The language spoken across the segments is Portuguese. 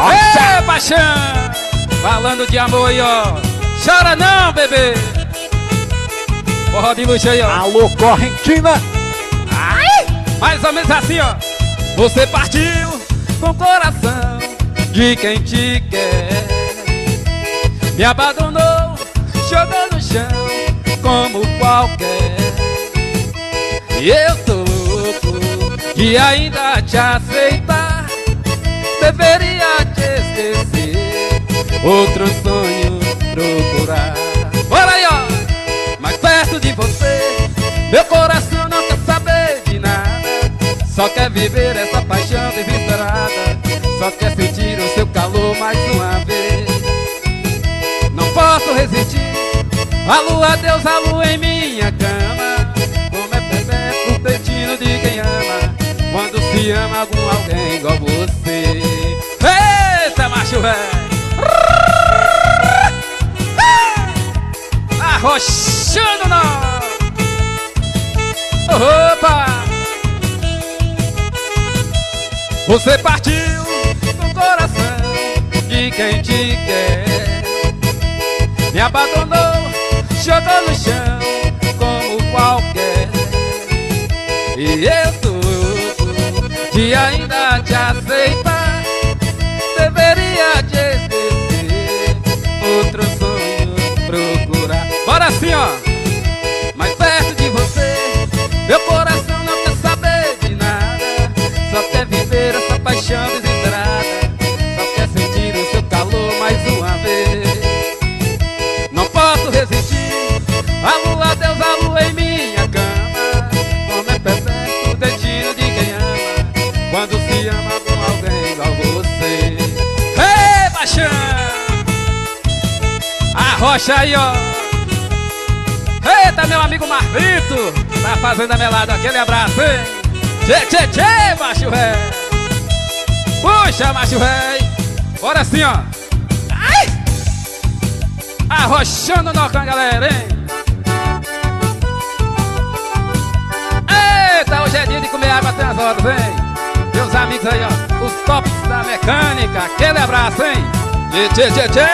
Ei, paixão! Falando de amor aí, ó. Chora não, bebê. Forró de luxo aí, ó. Alô, Correntina. Ai! Mais ou menos assim, ó. Você partiu com o coração de quem te quer. Me abandonou, jogou no chão como qualquer. E eu tô louco de ainda te aceitar. Deveria te esquecer, outro sonho procurar. Bora aí, ó! Mais perto de você, meu coração não quer saber de nada. Só quer viver essa paixão desesperada. Só quer sentir o seu calor mais uma vez. Não posso resistir, a lua, Deus, a lua em minha cama. Como é perpétuo o destino de quem ama, quando se ama com alguém igual você. Eita, macho velho! Arrochando nós! Opa! Você partiu com o coração de quem te quer. Me abandonou, jogou no chão como qualquer. E eu tô de ainda te aceitar. Deveria te esquecer, outro sonho procurar. Bora assim, ó! Mais perto de você, meu coração não quer saber de nada. Só quer viver essa paixão desesperada. Só quer sentir o seu calor mais uma vez. Não posso resistir, a lua, Deus, a lua em minha cama. Como é perfeito o destino de quem ama, quando se ama com alguém igual você. Ei, paixão! Arrocha aí, ó! Eita, meu amigo Marlito, tá fazendo a melada, aquele abraço, hein? Tchê, tchê, tchê, macho véi! Puxa, macho véi! Bora assim, ó! Ai! Arrochando nó com a galera, hein? Eita, hoje é dia de comer água até as horas, hein? Meus amigos aí, ó, os tops da mecânica, aquele abraço, hein? Tchê, tchê, tchê, tchê!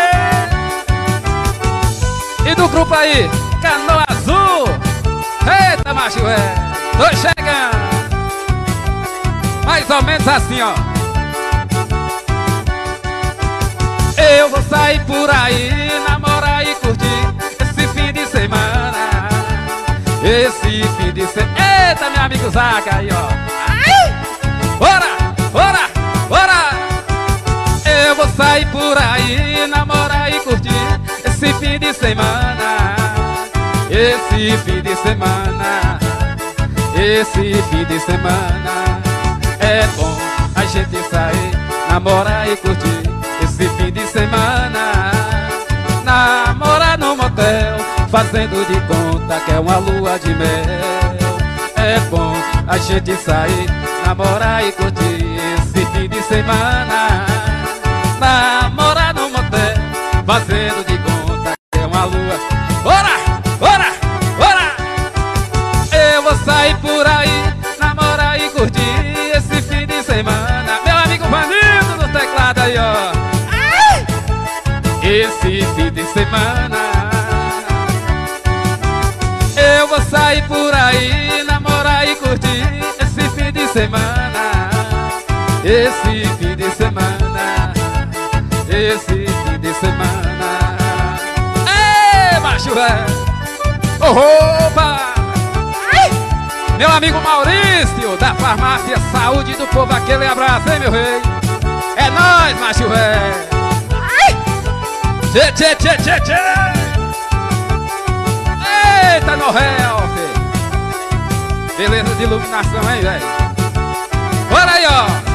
E do grupo aí, Canoa Azul! Eita, macho véi! Tô chegando! Mais ou menos assim, ó. Eu vou sair por aí, namorar e curtir esse fim de semana. Esse fim de semana. Eita, meu amigo Zaca aí, ó. Ai! Bora, bora, bora! Eu vou sair por aí, namorar e curtir esse fim de semana. Esse fim de semana. Esse fim de semana. É bom a gente sair, namorar e curtir esse fim de semana. Namorar no motel, fazendo de conta que é uma lua de mel. É bom a gente sair, namorar e curtir esse fim de semana. Namorar no motel, fazendo de conta que é uma lua. Bora, bora, bora! Eu vou sair por aí, namorar e curtir esse fim de semana. Meu amigo Vanildo no teclado aí, ó. Ai! Esse fim de semana. Eu vou sair por aí, namorar e curtir esse fim de semana. Esse fim de semana. Esse fim de semana. Ei, macho velho! Opa! Meu amigo Maurício, da farmácia Saúde do Povo, aquele abraço, hein, meu rei? É nóis, macho velho! Tchê, tchê, tchê, tchê, tchê! Eita, no réu, filho! Beleza de iluminação, hein, velho? Bora aí, ó!